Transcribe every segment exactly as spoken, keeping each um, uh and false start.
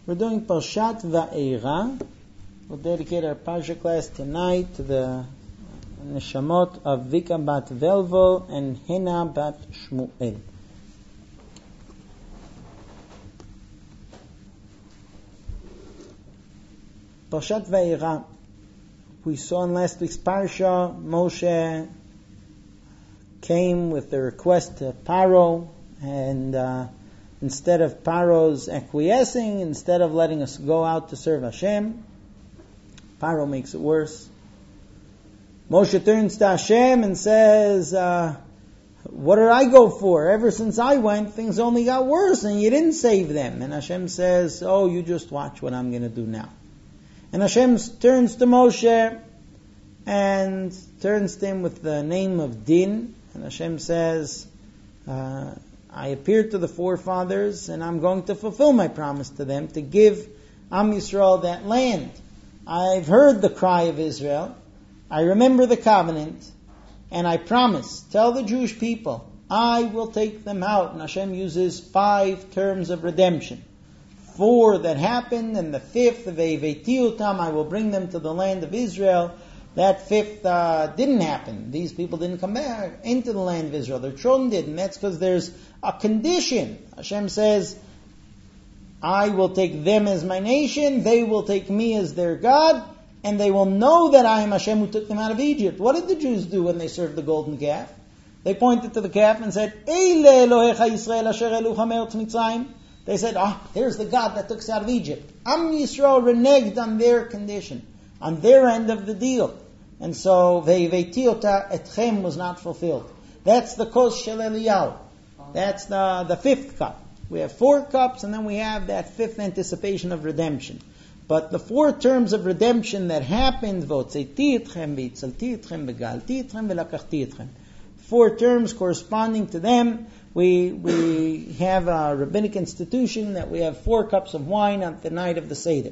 We're doing Parshat Va'era. We'll dedicate our Parsha class tonight to the Neshamot of Vika bat Velvo and Hena bat Shmuel. Parshat Va'era. We saw in last week's Parsha, Moshe came with the request to Paro, and uh, instead of Paro's acquiescing, instead of letting us go out to serve Hashem, Paro makes it worse. Moshe turns to Hashem and says, uh, what did I go for? Ever since I went, things only got worse and you didn't save them. And Hashem says, oh, you just watch what I'm going to do now. And Hashem turns to Moshe and turns to him with the name of Din. And Hashem says, uh, I appeared to the forefathers and I'm going to fulfill my promise to them to give Am Yisrael that land. I've heard the cry of Israel. I remember the covenant. And I promise, tell the Jewish people, I will take them out. And Hashem uses five terms of redemption. Four that happened, and the fifth, Ve'iveti otam, I will bring them to the land of Israel. That fifth uh, didn't happen. These people didn't come back into the land of Israel. Their children did, and that's because there's a condition. Hashem says, I will take them as my nation, they will take me as their God, and they will know that I am Hashem who took them out of Egypt. What did the Jews do when they served the golden calf? They pointed to the calf and said, Eile Elohecha Yisrael asher elucha me'eretz Mitzrayim. They said, ah, oh, there's the God that took us out of Egypt. Am Yisrael reneged on their condition, on their end of the deal. And so, Ve'iveti ota etchem was not fulfilled. That's the kos shel Eliyahu. That's the, the fifth cup. We have four cups, and then we have that fifth anticipation of redemption. But the four terms of redemption that happened, V'otzeti etchem, V'itzalti etchem, V'galti etchem, V'lakachti etchem. Four terms corresponding to them. We we have a rabbinic institution that we have four cups of wine on the night of the Seder.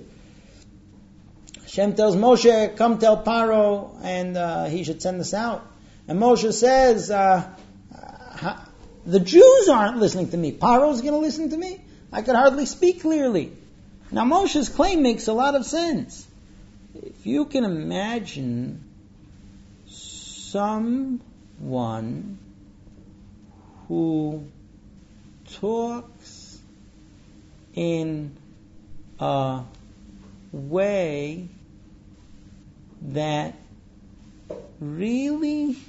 Hashem tells Moshe, come tell Paro, and uh, he should send us out. And Moshe says, uh, uh, the Jews aren't listening to me. Paro's going to listen to me? I could hardly speak clearly. Now Moshe's claim makes a lot of sense. If you can imagine someone who talks in a way that really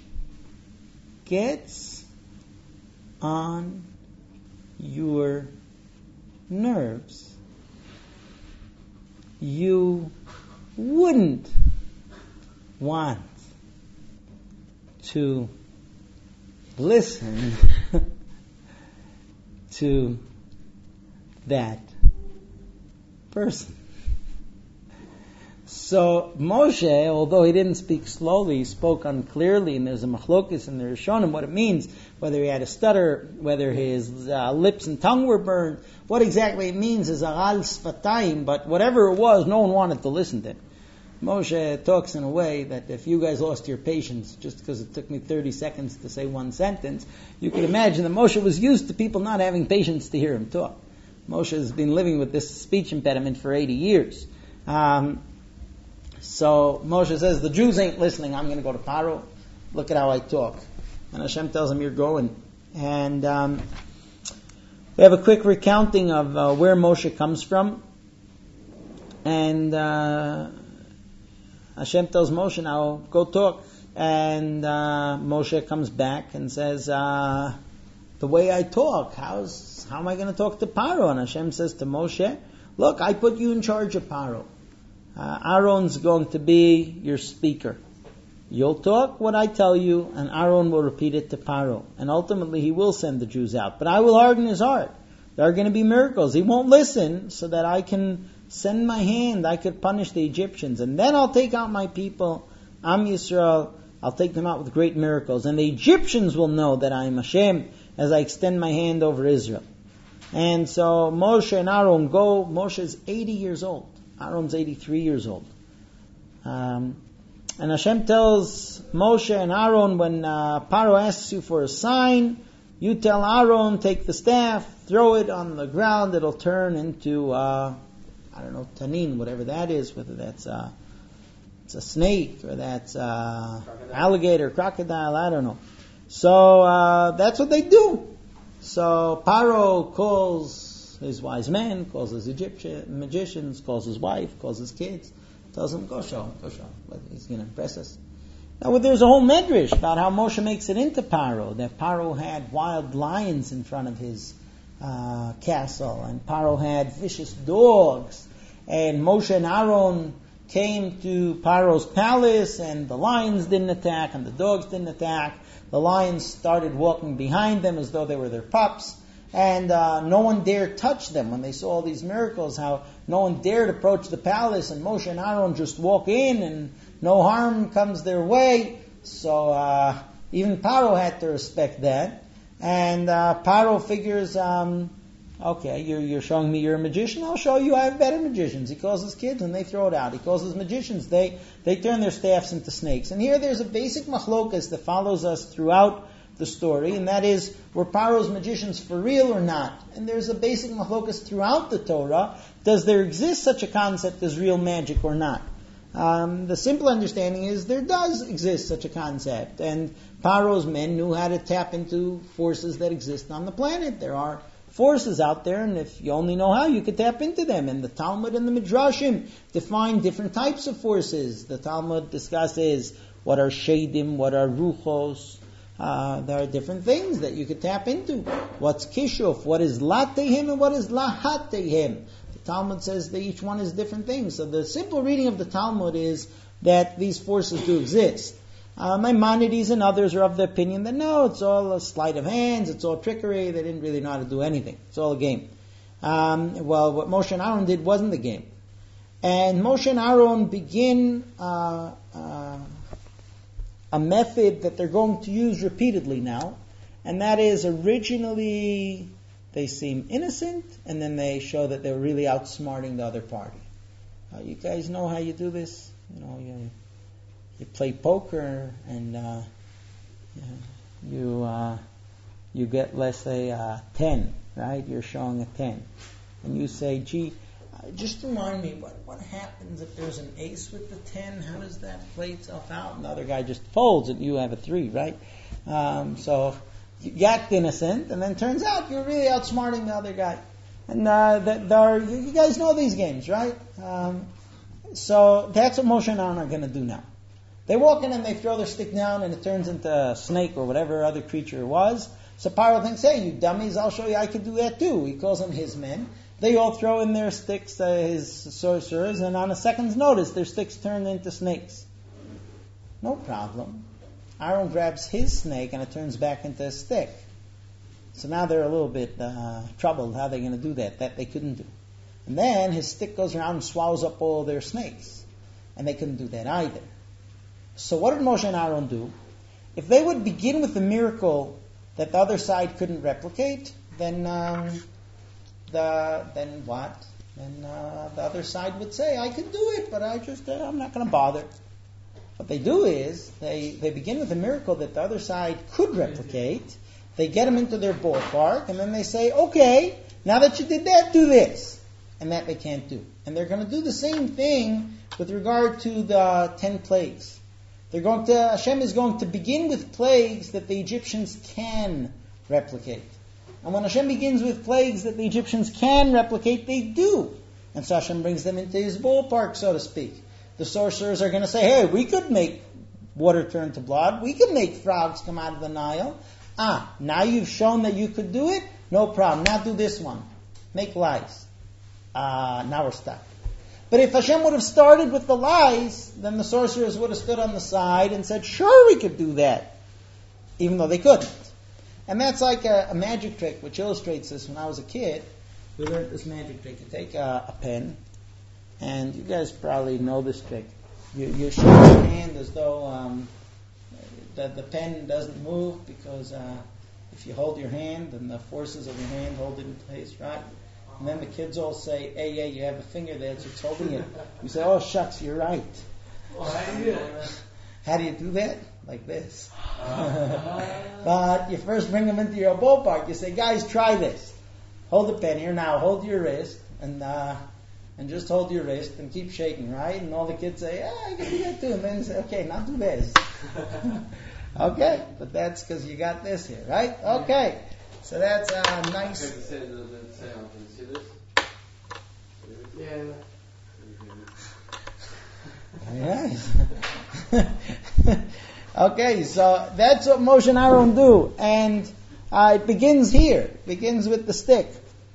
gets on your nerves, you wouldn't want to listen to that person. So Moshe, although he didn't speak slowly, he spoke unclearly, and there's a machlokes and there's shown him what it means, whether he had a stutter, whether his uh, lips and tongue were burned, what exactly it means is aral sfatayim, but whatever it was, no one wanted to listen to him. Moshe talks in a way that if you guys lost your patience just because it took me thirty seconds to say one sentence, you can imagine that Moshe was used to people not having patience to hear him talk. Moshe has been living with this speech impediment for eighty years. Um, so Moshe says, the Jews ain't listening, I'm going to go to Paro. Look at how I talk. And Hashem tells him, you're going. And um, we have a quick recounting of uh, where Moshe comes from. And Uh, Hashem tells Moshe, now go talk. And uh, Moshe comes back and says, uh, the way I talk, how's, how am I going to talk to Paro? And Hashem says to Moshe, look, I put you in charge of Paro. Uh, Aaron's going to be your speaker. You'll talk what I tell you, and Aaron will repeat it to Paro. And ultimately he will send the Jews out. But I will harden his heart. There are going to be miracles. He won't listen so that I can send my hand, I could punish the Egyptians, and then I'll take out my people, Am Yisrael, I'll take them out with great miracles, and the Egyptians will know that I am Hashem as I extend my hand over Israel. And so Moshe and Aaron go. Moshe is eighty years old. Aaron's eighty-three years old. Um, and Hashem tells Moshe and Aaron, when uh, Paro asks you for a sign, you tell Aaron, take the staff, throw it on the ground, it'll turn into uh, I don't know, tanin, whatever that is, whether that's uh, it's a snake or that's uh, alligator, crocodile, I don't know. So uh, that's what they do. So Paro calls his wise men, calls his Egyptian magicians, calls his wife, calls his kids, tells them, go show him, go show him. He's going to impress us. Now there's a whole medrash about how Moshe makes it into Paro, that Paro had wild lions in front of his uh, castle, and Paro had vicious dogs, and Moshe and Aaron came to Paro's palace, and the lions didn't attack, and the dogs didn't attack. The lions started walking behind them as though they were their pups, and uh, no one dared touch them when they saw all these miracles, how no one dared approach the palace, and Moshe and Aaron just walk in, and no harm comes their way. So uh, even Paro had to respect that. And uh, Paro figures, um, okay, you're, you're showing me you're a magician, I'll show you I have better magicians. He calls his kids and they throw it out. He calls his magicians, they, they turn their staffs into snakes. And here there's a basic machlokas that follows us throughout the story, and that is, were Paro's magicians for real or not? And there's a basic machlokas throughout the Torah. Does there exist such a concept as real magic or not? Um, the simple understanding is there does exist such a concept, and Paro's men knew how to tap into forces that exist on the planet. There are forces out there, and if you only know how, you could tap into them. And the Talmud and the Midrashim define different types of forces. The Talmud discusses what are shadim, what are ruchos. Uh, there are different things that you could tap into. What's kishuf, what is latehim, and what is lahatehim. The Talmud says that each one is different things. So the simple reading of the Talmud is that these forces do exist. Uh, Maimonides and others are of the opinion that no, it's all a sleight of hands, it's all trickery, they didn't really know how to do anything. It's all a game. Um, well, what Moshe and Aaron did wasn't the game. And Moshe and Aaron begin uh, uh, a method that they're going to use repeatedly now, and that is originally they seem innocent, and then they show that they're really outsmarting the other party. Uh, you guys know how you do this? You know, you, you play poker, and uh, you uh, you get, let's say, uh, ten, right? You're showing a ten, and you say, "Gee, uh, just remind me what what happens if there's an ace with the ten? How does that play itself out?" And the other guy just folds, and you have a three, right? Um, so. You act innocent, and then turns out you're really outsmarting the other guy. And uh, that there are, you guys know these games, right? Um, so that's what Moshe and Aaron are going to do now. They walk in and they throw their stick down, and it turns into a snake or whatever other creature it was. So Paro thinks, hey, you dummies, I'll show you I can do that too. He calls them his men. They all throw in their sticks, uh, his sorcerers, and on a second's notice, their sticks turn into snakes. No problem. Aaron grabs his snake and it turns back into a stick. So now they're a little bit uh, troubled. How are they going to do that? That they couldn't do. And then his stick goes around and swallows up all their snakes. And they couldn't do that either. So what did Moshe and Aaron do? If they would begin with a miracle that the other side couldn't replicate, then um, the then what? Then uh, the other side would say, I can do it, but I just uh, I'm not going to bother. What they do is, they, they begin with a miracle that the other side could replicate. They get them into their ballpark, and then they say, okay, now that you did that, do this. And that they can't do. And they're going to do the same thing with regard to the ten plagues. They're going to, Hashem is going to begin with plagues that the Egyptians can replicate. And when Hashem begins with plagues that the Egyptians can replicate, they do. And so Hashem brings them into his ballpark, so to speak. The sorcerers are going to say, hey, we could make water turn to blood. We could make frogs come out of the Nile. Ah, now you've shown that you could do it? No problem. Now do this one. Make lies. Ah, now we're stuck. But if Hashem would have started with the lies, then the sorcerers would have stood on the side and said, sure, we could do that. Even though they couldn't. And that's like a, a magic trick, which illustrates this. When I was a kid, we learned this magic trick. You take a, a pen, and you guys probably know this trick. You, you shake your hand as though um, the, the pen doesn't move, because uh, if you hold your hand, then the forces of your hand hold it in place, right? And then the kids all say, hey, yeah, you have a finger there, so it's holding it. You say, oh, shucks, you're right. Well, how do you do it? How do you do that? Like this. But you first bring them into your ballpark. You say, guys, try this. Hold the pen here now. Hold your wrist. And uh, and just hold your wrist and keep shaking, right? And all the kids say, yeah, I can do that too. And then say, okay, not do this. Okay, but that's because you got this here, right? Okay, so that's a uh, nice. Yeah. Yes. Okay, so that's what Moshe and Aaron do, and uh, it begins here. It begins with the stick,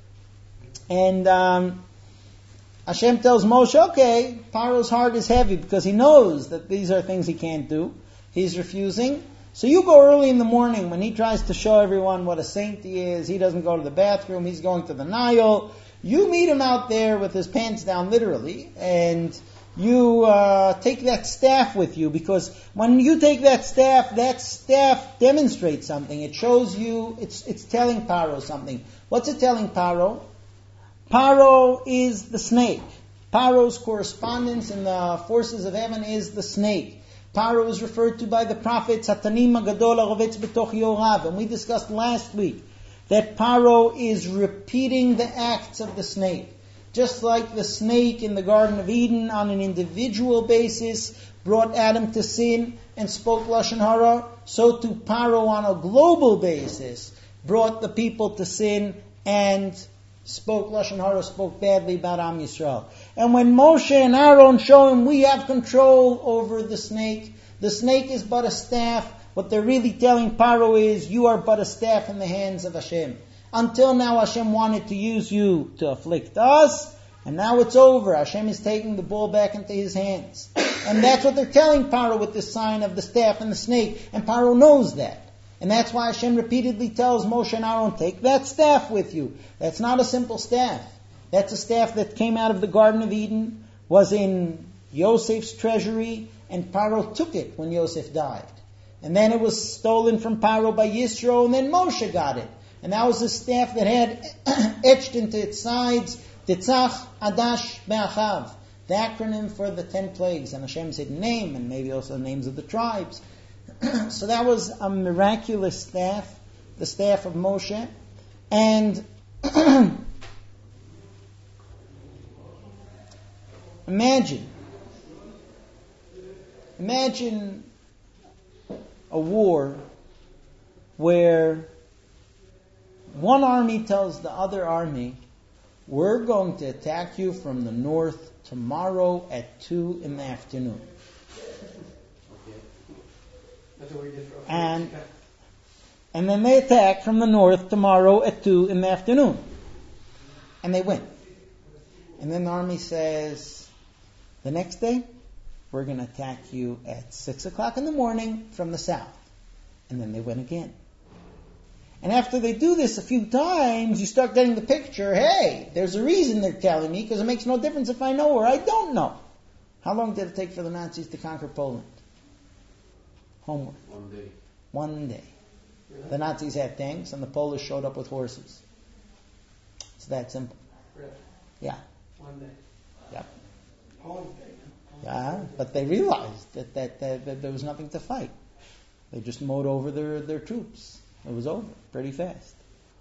and um, Hashem tells Moshe, okay, Paro's heart is heavy because he knows that these are things he can't do. He's refusing. So you go early in the morning when he tries to show everyone what a saint he is. He doesn't go to the bathroom. He's going to the Nile. You meet him out there with his pants down, literally, and you uh, take that staff with you, because when you take that staff, that staff demonstrates something. It shows you, it's it's telling Paro something. What's it telling Paro? Paro is the snake. Paro's correspondence in the forces of heaven is the snake. Paro is referred to by the prophets, Hatanim Gadol Arovetz B'toch Yorav, and we discussed last week that Paro is repeating the acts of the snake. Just like the snake in the Garden of Eden on an individual basis brought Adam to sin and spoke Lashon Hara, so too Paro on a global basis brought the people to sin and spoke Lashon Hara, spoke badly about Am Yisrael. And when Moshe and Aaron show him we have control over the snake, the snake is but a staff. What they're really telling Paro is, you are but a staff in the hands of Hashem. Until now, Hashem wanted to use you to afflict us, and now it's over. Hashem is taking the ball back into His hands. And that's what they're telling Paro with this sign of the staff and the snake. And Paro knows that. And that's why Hashem repeatedly tells Moshe and Aaron, take that staff with you. That's not a simple staff. That's a staff that came out of the Garden of Eden, was in Yosef's treasury, and Paro took it when Yosef died. And then it was stolen from Paro by Yisro, and then Moshe got it. And that was a staff that had etched into its sides, Titzach Adash Be'achav, the acronym for the ten plagues, and Hashem's hidden name, and maybe also the names of the tribes. So that was a miraculous staff, the staff of Moshe. And imagine, imagine a war where one army tells the other army, we're going to attack you from the north tomorrow at two in the afternoon. Okay. That's what we did for And, and then they attack from the north tomorrow at two in the afternoon. And they win. And then the army says, the next day, we're going to attack you at six o'clock in the morning from the south. And then they win again. And after they do this a few times, you start getting the picture, hey, there's a reason they're telling me, because it makes no difference if I know or I don't know. How long did it take for the Nazis to conquer Poland? Homework. One day. One day. Really? The Nazis had tanks and the Polish showed up with horses. It's that simple. Really? Yeah. One day. Yep. One day. Yeah, but they realized that, that, that, that there was nothing to fight. They just mowed over their, their troops. It was over pretty fast.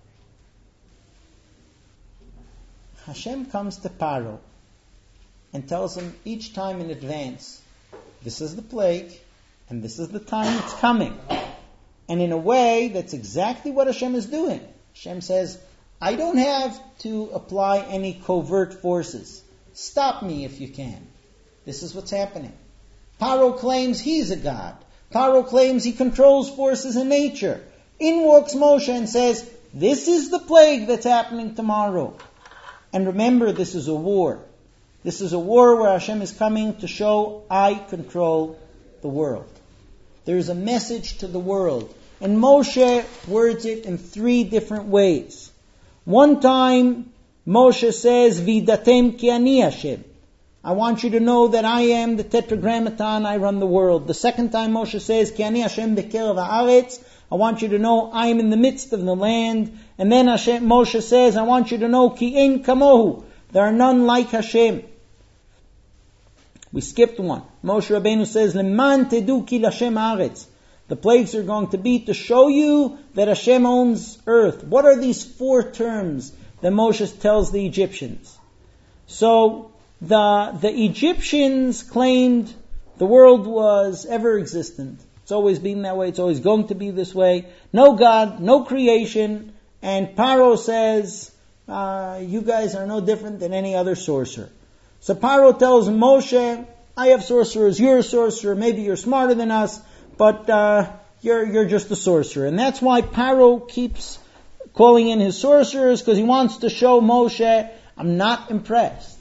Hashem comes to Paro and tells him each time in advance, this is the plague, and this is the time it's coming. And in a way, that's exactly what Hashem is doing. Hashem says, I don't have to apply any covert forces. Stop me if you can. This is what's happening. Paro claims he's a god. Paro claims he controls forces in nature. In walks Moshe and says, this is the plague that's happening tomorrow. And remember, this is a war. This is a war where Hashem is coming to show, I control the world. There is a message to the world. And Moshe words it in three different ways. One time, Moshe says, Vidatem ki ani Hashem. I want you to know that I am the Tetragrammaton, I run the world. The second time Moshe says, Ki ani Hashem b'kerev haaretz. I want you to know I am in the midst of the land. And then Hashem, Moshe says, I want you to know, Ki ein kamohu. There are none like Hashem. We skipped one. Moshe Rabbeinu says, Leman tedu ki l'Hashem haaretz. The plagues are going to be to show you that Hashem owns earth. What are these four terms that Moshe tells the Egyptians? So, the, the Egyptians claimed the world was ever existent. It's always been that way. It's always going to be this way. No God, no creation. And Paro says, uh, you guys are no different than any other sorcerer. So Paro tells Moshe, I have sorcerers, you're a sorcerer, maybe you're smarter than us, but uh, you're you're just a sorcerer. And that's why Paro keeps calling in his sorcerers, because he wants to show Moshe, I'm not impressed.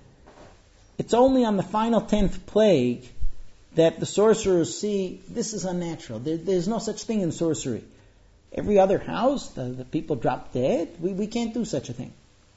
It's only on the final tenth plague that the sorcerers see, this is unnatural. There, there's no such thing in sorcery. Every other house, the, the people drop dead. We, we can't do such a thing.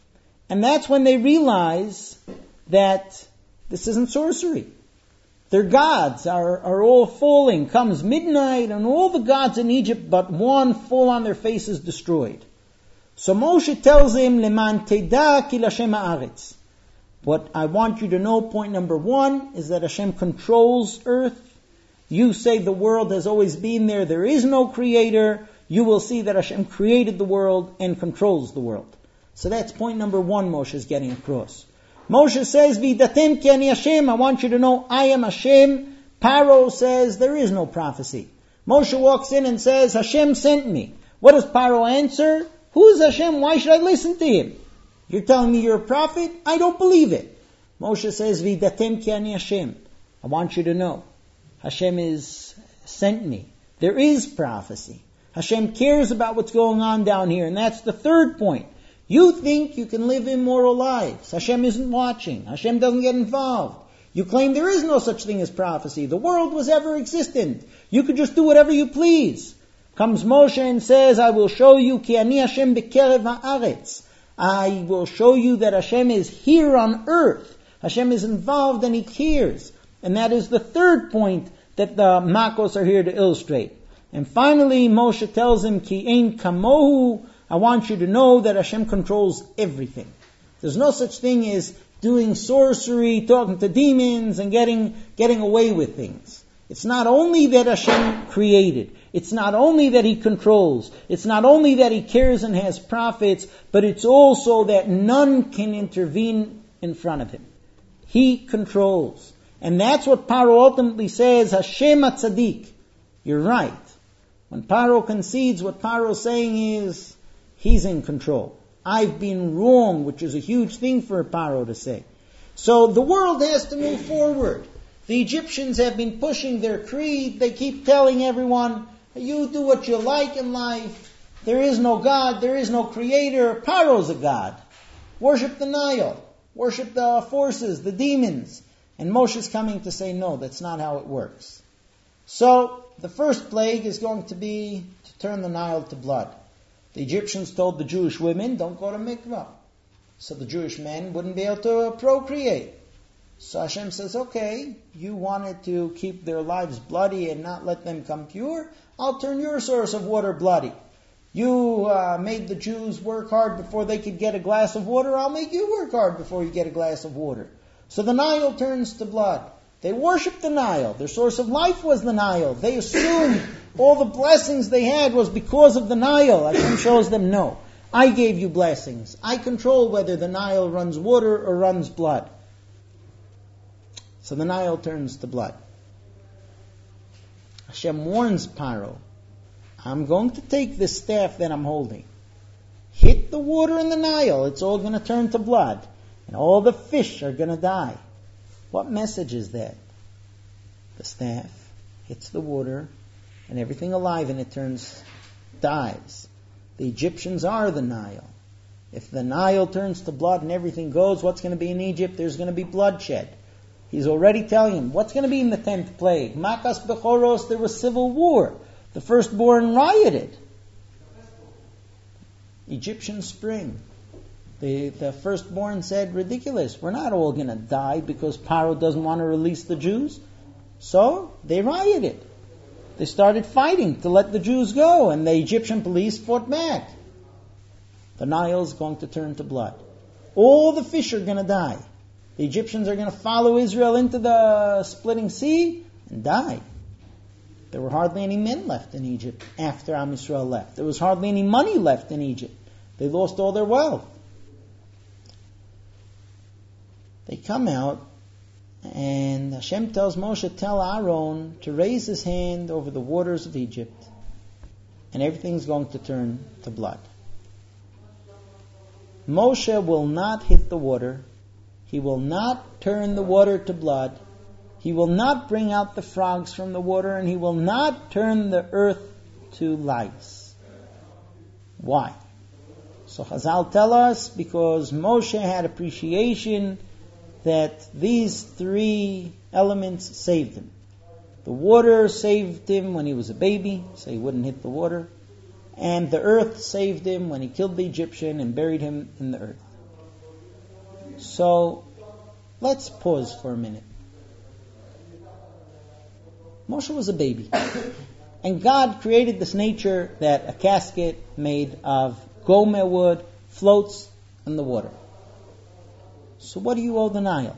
And that's when they realize that this isn't sorcery. Their gods are, are all falling. Comes midnight and all the gods in Egypt but one fall on their faces destroyed. So Moshe tells him, Leman teda ki Lashem haaretz. What I want you to know, point number one, is that Hashem controls earth. You say the world has always been there. There is no creator. You will see that Hashem created the world and controls the world. So that's point number one Moshe is getting across. Moshe says, V'datem ki ani Hashem. I want you to know I am Hashem. Paro says there is no prophecy. Moshe walks in and says, Hashem sent me. What does Paro answer? Who is Hashem? Why should I listen to him? You're telling me you're a prophet? I don't believe it. Moshe says, V'datem ki ani Hashem. I want you to know Hashem is sent me. There is prophecy. Hashem cares about what's going on down here. And that's the third point. You think you can live immoral lives. Hashem isn't watching. Hashem doesn't get involved. You claim there is no such thing as prophecy. The world was ever existent. You could just do whatever you please. Comes Moshe and says, I will show you ki ani Hashem bekerev haaretz. I will show you that Hashem is here on earth. Hashem is involved and He cares. And that is the third point that the Makos are here to illustrate. And finally, Moshe tells him, Ki ein kamohu. I want you to know that Hashem controls everything. There's no such thing as doing sorcery, talking to demons, and getting getting away with things. It's not only that Hashem created. It's not only that He controls. It's not only that He cares and has prophets, but it's also that none can intervene in front of Him. He controls. And that's what Paro ultimately says, Hashem HaTzadik. You're right. When Paro concedes, what Paro is saying is, he's in control. I've been wrong, which is a huge thing for Paro to say. So the world has to move forward. The Egyptians have been pushing their creed. They keep telling everyone, you do what you like in life. There is no God. There is no creator. Paro's a God. Worship the Nile. Worship the forces, the demons. And Moshe's coming to say, no, that's not how it works. So the first plague is going to be to turn the Nile to blood. The Egyptians told the Jewish women, don't go to mikvah. So the Jewish men wouldn't be able to procreate. So Hashem says, okay, you wanted to keep their lives bloody and not let them come pure. I'll turn your source of water bloody. You uh, made the Jews work hard before they could get a glass of water. I'll make you work hard before you get a glass of water. So the Nile turns to blood. They worshiped the Nile. Their source of life was the Nile. They assumed all the blessings they had was because of the Nile. Hashem shows them, no. I gave you blessings. I control whether the Nile runs water or runs blood. So the Nile turns to blood. Hashem warns Paro, I'm going to take this staff that I'm holding. Hit the water in the Nile. It's all going to turn to blood. And all the fish are going to die. What message is that? The staff hits the water and everything alive in it turns, dies. The Egyptians are the Nile. If the Nile turns to blood and everything goes, what's going to be in Egypt? There's going to be bloodshed. He's already telling him, what's going to be in the tenth plague? Makas Bechoros, there was civil war. The firstborn rioted. Egyptian spring. The, the firstborn said, ridiculous, we're not all going to die because Paro doesn't want to release the Jews. So they rioted. They started fighting to let the Jews go, and the Egyptian police fought back. The Nile's going to turn to blood. All the fish are going to die. The Egyptians are going to follow Israel into the splitting sea and die. There were hardly any men left in Egypt after Am Yisrael left. There was hardly any money left in Egypt. They lost all their wealth. They come out, and Hashem tells Moshe, tell Aaron to raise his hand over the waters of Egypt, and everything's going to turn to blood. Moshe will not hit the water. He will not turn the water to blood. He will not bring out the frogs from the water, and he will not turn the earth to lice. Why? So Chazal tell us, because Moshe had appreciation that these three elements saved him. The water saved him when he was a baby, so he wouldn't hit the water. And the earth saved him when he killed the Egyptian and buried him in the earth. So, let's pause for a minute. Moshe was a baby. And God created this nature that a casket made of gomer wood floats in the water. So what do you owe the Nile?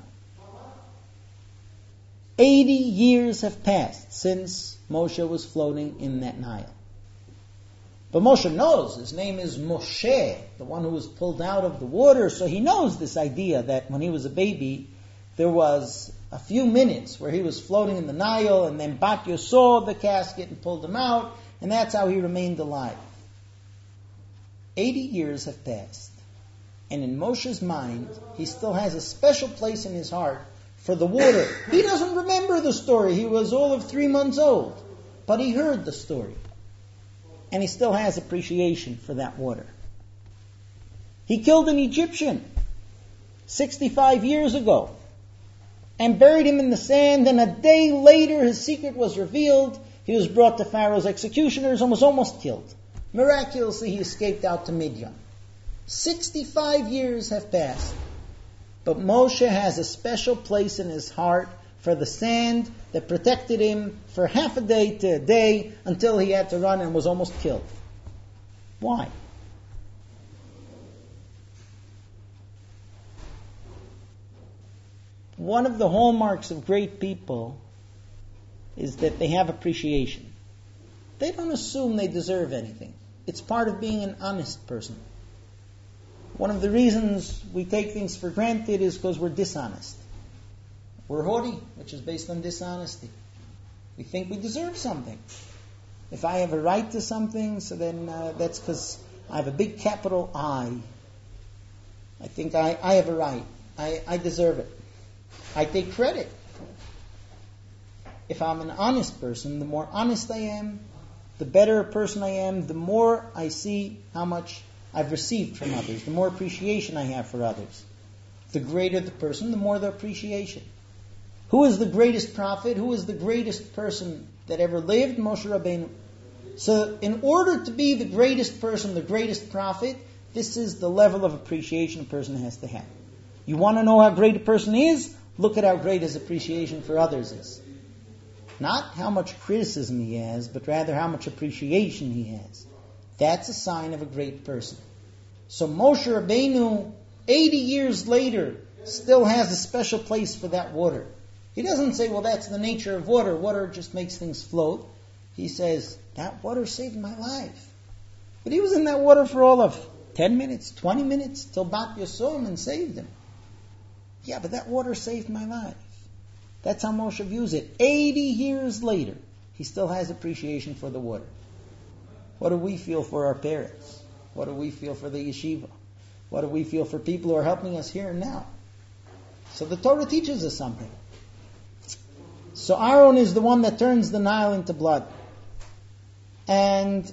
Eighty years have passed since Moshe was floating in that Nile. But Moshe knows his name is Moshe, the one who was pulled out of the water, so he knows this idea that when he was a baby, there was a few minutes where he was floating in the Nile, and then Batya saw the casket and pulled him out, and that's how he remained alive. Eighty years have passed. And in Moshe's mind, he still has a special place in his heart for the water. He doesn't remember the story. He was all of three months old. But he heard the story. And he still has appreciation for that water. He killed an Egyptian sixty-five years ago and buried him in the sand. And a day later, his secret was revealed. He was brought to Pharaoh's executioners and was almost killed. Miraculously, he escaped out to Midian. Sixty-five years have passed, but Moshe has a special place in his heart for the sand that protected him for half a day to a day until he had to run and was almost killed. Why? One of the hallmarks of great people is that they have appreciation. They don't assume they deserve anything. It's part of being an honest person. One of the reasons we take things for granted is because we're dishonest. We're haughty, which is based on dishonesty. We think we deserve something. If I have a right to something, so then uh, that's because I have a big capital I. I think I, I have a right. I, I deserve it. I take credit. If I'm an honest person, the more honest I am, the better a person I am, the more I see how much I've received from others, the more appreciation I have for others. The greater the person, the more the appreciation. Who is the greatest prophet? Who is the greatest person that ever lived? Moshe Rabbeinu. So in order to be the greatest person, the greatest prophet, this is the level of appreciation a person has to have. You want to know how great a person is? Look at how great his appreciation for others is. Not how much criticism he has, but rather how much appreciation he has. That's a sign of a great person. So Moshe Rabbeinu, eighty years later, still has a special place for that water. He doesn't say, well, that's the nature of water. Water just makes things float. He says, that water saved my life. But he was in that water for all of ten minutes, twenty minutes, till Batya saw him and saved him. Yeah, but that water saved my life. That's how Moshe views it. eighty years later, he still has appreciation for the water. What do we feel for our parents? What do we feel for the yeshiva? What do we feel for people who are helping us here and now? So the Torah teaches us something. So Aaron is the one that turns the Nile into blood. And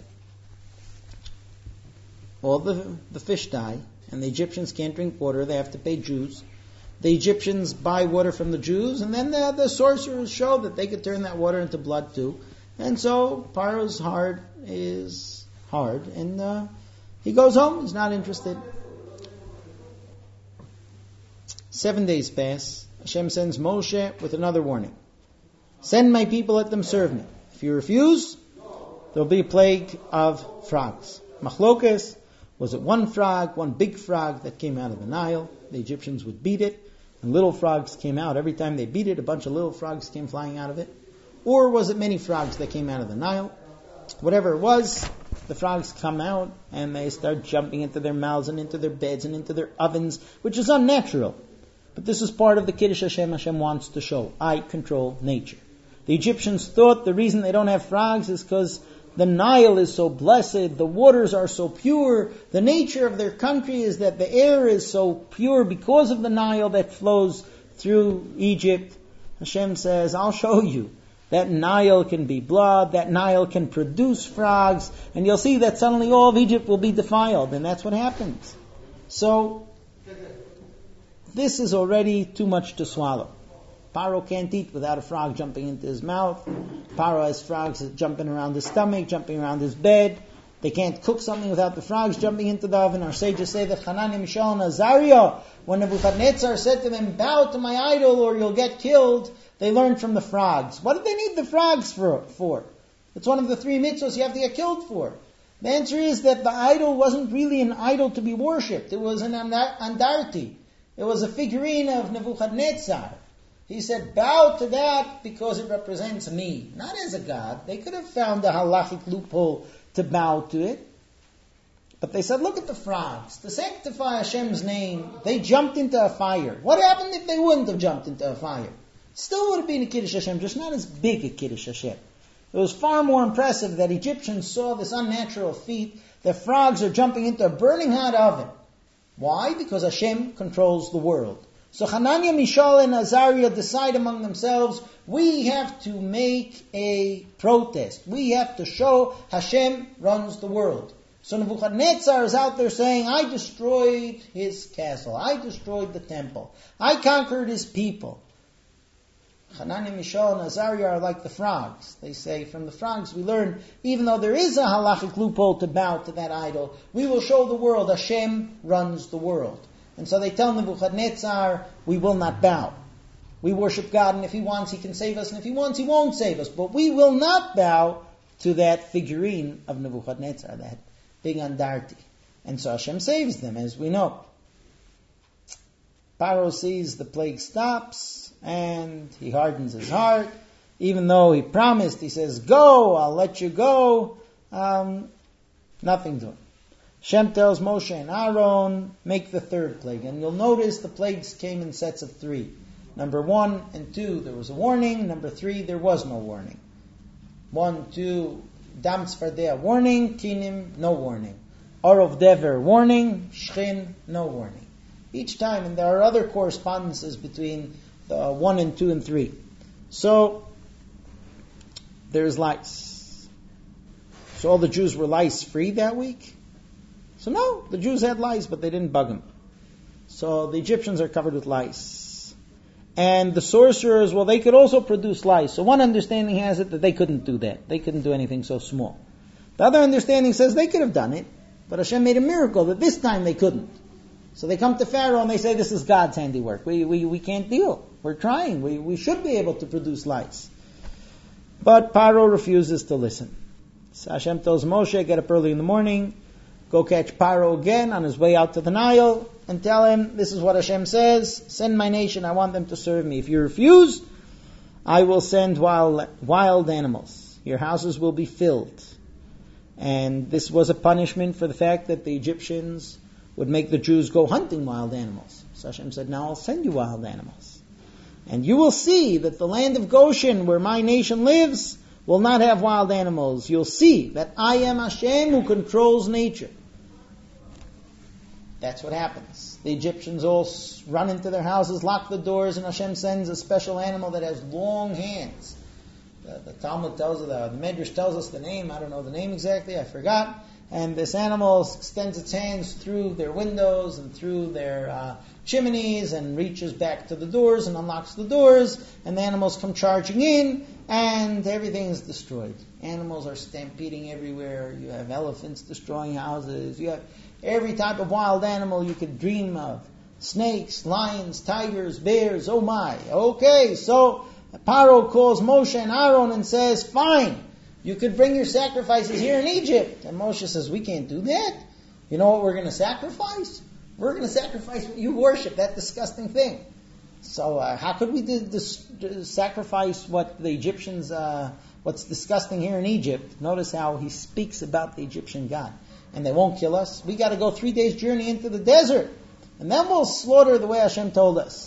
all the, the fish die, and the Egyptians can't drink water. They have to pay Jews. The Egyptians buy water from the Jews, and then the, the sorcerers show that they could turn that water into blood too. And so Paro's heart is hard, and uh, he goes home. He's not interested. Seven days pass. Hashem sends Moshe with another warning. Send my people, let them serve me. If you refuse, there will be a plague of frogs. Machlokas, was it one frog, one big frog that came out of the Nile? The Egyptians would beat it, and little frogs came out. Every time they beat it, a bunch of little frogs came flying out of it. Or was it many frogs that came out of the Nile? Whatever it was, the frogs come out and they start jumping into their mouths and into their beds and into their ovens, which is unnatural. But this is part of the Kiddush Hashem. Hashem wants to show, I control nature. The Egyptians thought the reason they don't have frogs is because the Nile is so blessed, the waters are so pure, the nature of their country is that the air is so pure because of the Nile that flows through Egypt. Hashem says, I'll show you. That Nile can be blood, that Nile can produce frogs, and you'll see that suddenly all of Egypt will be defiled, and that's what happens. So, this is already too much to swallow. Paro can't eat without a frog jumping into his mouth. Paro has frogs jumping around his stomach, jumping around his bed. They can't cook something without the frogs jumping into the oven. Our sages say that Hananiah, Mishael, and Azariah, when Nebuchadnezzar said to them, bow to my idol or you'll get killed, they learned from the frogs. What did they need the frogs for? for? It's one of the three mitzvahs you have to get killed for. The answer is that the idol wasn't really an idol to be worshipped. It was an andarti. It was a figurine of Nebuchadnezzar. He said, bow to that because it represents me. Not as a god. They could have found a halachic loophole to bow to it. But they said, look at the frogs. To sanctify Hashem's name, they jumped into a fire. What happened if they wouldn't have jumped into a fire? Still would have been a Kiddush Hashem, just not as big a Kiddush Hashem. It was far more impressive that Egyptians saw this unnatural feat. The frogs are jumping into a burning hot oven. Why? Because Hashem controls the world. So Hananiah, Mishael, and Azariah decide among themselves, we have to make a protest. We have to show Hashem runs the world. So Nebuchadnezzar is out there saying, I destroyed his castle. I destroyed the temple. I conquered his people. Hananiah, Mishael, and Azariah are like the frogs. They say, from the frogs we learn, even though there is a halachic loophole to bow to that idol, we will show the world Hashem runs the world. And so they tell Nebuchadnezzar, we will not bow. We worship God, and if He wants, He can save us, and if He wants, He won't save us. But we will not bow to that figurine of Nebuchadnezzar, that big andarti. And so Hashem saves them, as we know. Paro sees the plague stops, and he hardens his heart. Even though he promised, he says, go, I'll let you go. Um, nothing doing. Hashem tells Moshe and Aaron, make the third plague. And you'll notice the plagues came in sets of three. Number one and two, there was a warning. Number three, there was no warning. One, two, Dam Tzfardea, warning. Kinim, no warning. Orov Dever, warning. Shchin, no warning. Each time, and there are other correspondences between the one and two and three. So, there's lice. So all the Jews were lice-free that week? So no, the Jews had lice, but they didn't bug them. So the Egyptians are covered with lice. And the sorcerers, well, they could also produce lice. So one understanding has it that they couldn't do that. They couldn't do anything so small. The other understanding says they could have done it, but Hashem made a miracle that this time they couldn't. So they come to Pharaoh and they say, this is God's handiwork. We we, we can't deal. We're trying. We, we should be able to produce lice. But Paro refuses to listen. So Hashem tells Moshe, get up early in the morning, go catch Paro again on his way out to the Nile, and tell him, this is what Hashem says, send my nation, I want them to serve me. If you refuse, I will send wild, wild animals. Your houses will be filled. And this was a punishment for the fact that the Egyptians would make the Jews go hunting wild animals. So Hashem said, now I'll send you wild animals. And you will see that the land of Goshen, where my nation lives, will not have wild animals. You'll see that I am Hashem who controls nature. That's what happens. The Egyptians all run into their houses, lock the doors, and Hashem sends a special animal that has long hands. The, the Talmud tells us, the, the Medrash tells us the name. I don't know the name exactly. I forgot. And this animal extends its hands through their windows and through their uh, chimneys and reaches back to the doors and unlocks the doors. And the animals come charging in, and everything is destroyed. Animals are stampeding everywhere. You have elephants destroying houses. You have every type of wild animal you could dream of. Snakes, lions, tigers, bears, oh my. Okay, so Paro calls Moshe and Aaron and says, fine, you could bring your sacrifices here in Egypt. And Moshe says, we can't do that. You know what we're going to sacrifice? We're going to sacrifice what you worship, that disgusting thing. So uh, how could we do this, do, sacrifice what the Egyptians, uh, what's disgusting here in Egypt? Notice how he speaks about the Egyptian God. And they won't kill us. We got to go three days journey into the desert. And then we'll slaughter the way Hashem told us.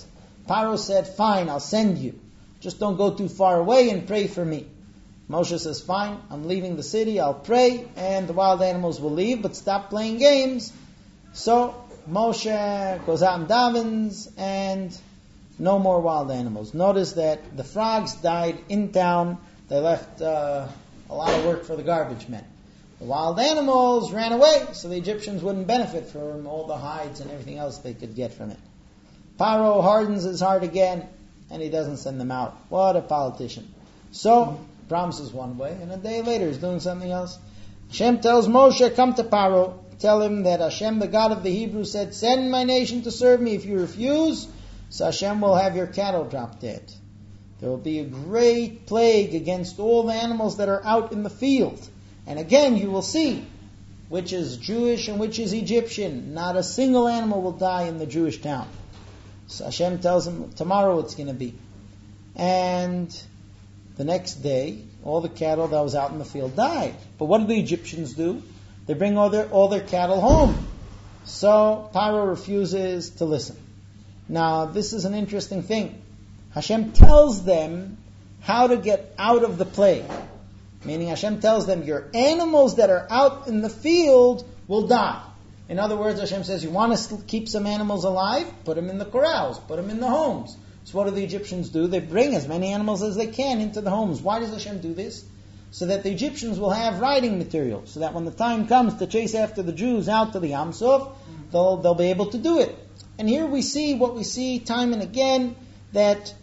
Paro said, fine, I'll send you. Just don't go too far away and pray for me. Moshe says, fine, I'm leaving the city, I'll pray, and the wild animals will leave, but stop playing games. So Moshe goes out and davens, and no more wild animals. Notice that the frogs died in town. They left uh, a lot of work for the garbage men. The wild animals ran away, so the Egyptians wouldn't benefit from all the hides and everything else they could get from it. Paro hardens his heart again, and he doesn't send them out. What a politician. So, promises one way, and a day later he's doing something else. Hashem tells Moshe, come to Paro. Tell him that Hashem, the God of the Hebrews, said, send my nation to serve me. If you refuse, so Hashem will have your cattle drop dead. There will be a great plague against all the animals that are out in the field. And again, you will see which is Jewish and which is Egyptian. Not a single animal will die in the Jewish town. So Hashem tells him, tomorrow it's going to be. And the next day, all the cattle that was out in the field died. But what do the Egyptians do? They bring all their, all their cattle home. So Paro refuses to listen. Now, this is an interesting thing. Hashem tells them how to get out of the plague. Meaning Hashem tells them, your animals that are out in the field will die. In other words, Hashem says, you want to keep some animals alive? Put them in the corrals, put them in the homes. So what do the Egyptians do? They bring as many animals as they can into the homes. Why does Hashem do this? So that the Egyptians will have riding material, so that when the time comes to chase after the Jews out to the Yam Suf, they'll, they'll be able to do it. And here we see what we see time and again, that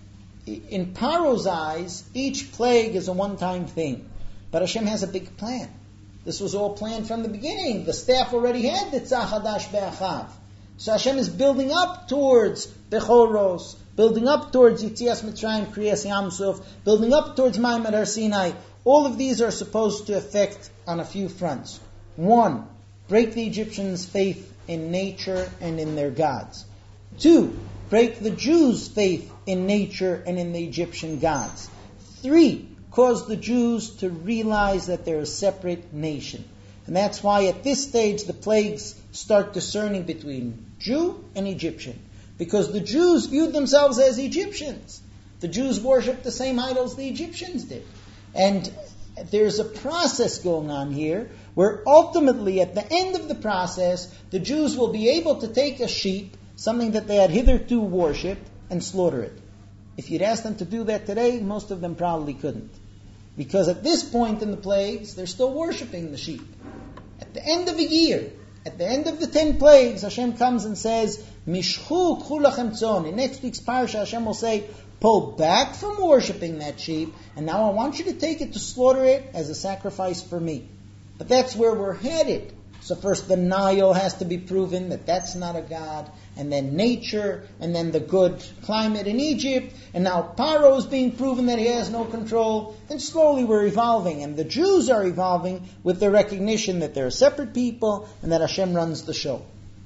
in Paro's eyes, each plague is a one-time thing. But Hashem has a big plan. This was all planned from the beginning. The staff already had the Tzah Hadash Be'achav. So Hashem is building up towards Bechoros, building up towards Yitzias Mitzrayim, Kriyas Yam Suf, building up towards Ma'amad Har Sinai. All of these are supposed to affect on a few fronts. One, break the Egyptians' faith in nature and in their gods. Two, break the Jews' faith in nature and in the Egyptian gods. Three, cause the Jews to realize that they're a separate nation. And that's why at this stage the plagues start discerning between Jew and Egyptian. Because the Jews viewed themselves as Egyptians. The Jews worshipped the same idols the Egyptians did. And there's a process going on here where ultimately at the end of the process, the Jews will be able to take a sheep, something that they had hitherto worshipped, and slaughter it. If you'd ask them to do that today, most of them probably couldn't. Because at this point in the plagues, they're still worshipping the sheep. At the end of a year, at the end of the ten plagues, Hashem comes and says, Mishchu k'hu lachem tzon. In next week's parasha, Hashem will say, pull back from worshipping that sheep, and now I want you to take it to slaughter it as a sacrifice for me. But that's where we're headed. So first the Nile has to be proven that that's not a god, and then nature, and then the good climate in Egypt, and now Paro is being proven that he has no control, and slowly we're evolving, and the Jews are evolving with the recognition that they're a separate people, and that Hashem runs the show.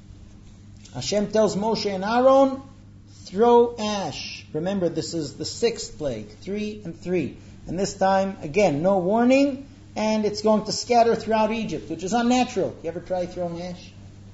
Hashem tells Moshe and Aaron, throw ash. Remember, this is the sixth plague, three and three. And this time, again, no warning, and it's going to scatter throughout Egypt, which is unnatural. You ever try throwing ash?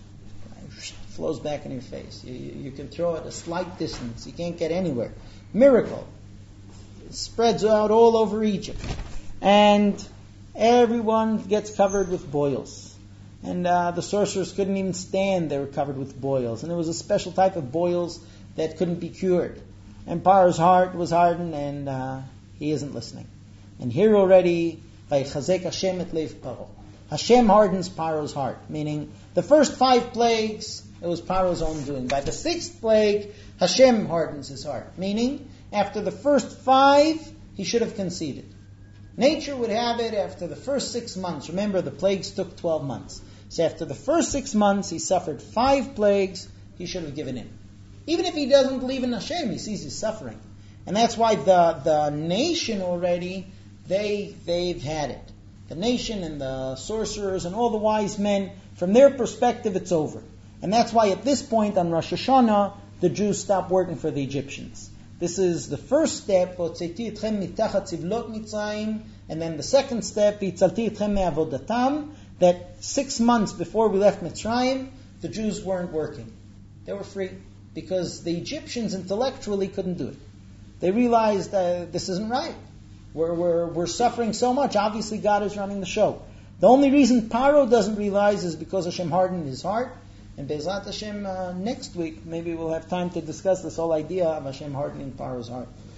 It flows back in your face. You, you, you can throw it a slight distance. You can't get anywhere. Miracle. It spreads out all over Egypt. And everyone gets covered with boils. And uh, the sorcerers couldn't even stand. They were covered with boils. And there was a special type of boils that couldn't be cured. And Paro's heart was hardened, and uh, he isn't listening. And here already, Vaychazek Hashem et leiv Paro. Hashem hardens Paro's heart, meaning the first five plagues, it was Paro's own doing. By the sixth plague, Hashem hardens his heart, meaning after the first five, he should have conceded. Nature would have it after the first six months. Remember, the plagues took twelve months. So after the first six months, he suffered five plagues, he should have given in. Even if he doesn't believe in Hashem, he sees he's suffering. And that's why the, the nation already, they, they've had it. The nation and the sorcerers and all the wise men, from their perspective, it's over. And that's why at this point on Rosh Hashanah, the Jews stop working for the Egyptians. This is the first step, and then the second step, that six months before we left Mitzrayim, the Jews weren't working. They were free. because the Egyptians intellectually couldn't do it. They realized that this isn't right. We're, we're, we're suffering so much. Obviously, God is running the show. The only reason Paro doesn't realize is because Hashem hardened his heart. And Be'ezrat Hashem, uh, next week, maybe we'll have time to discuss this whole idea of Hashem hardening Paro's heart.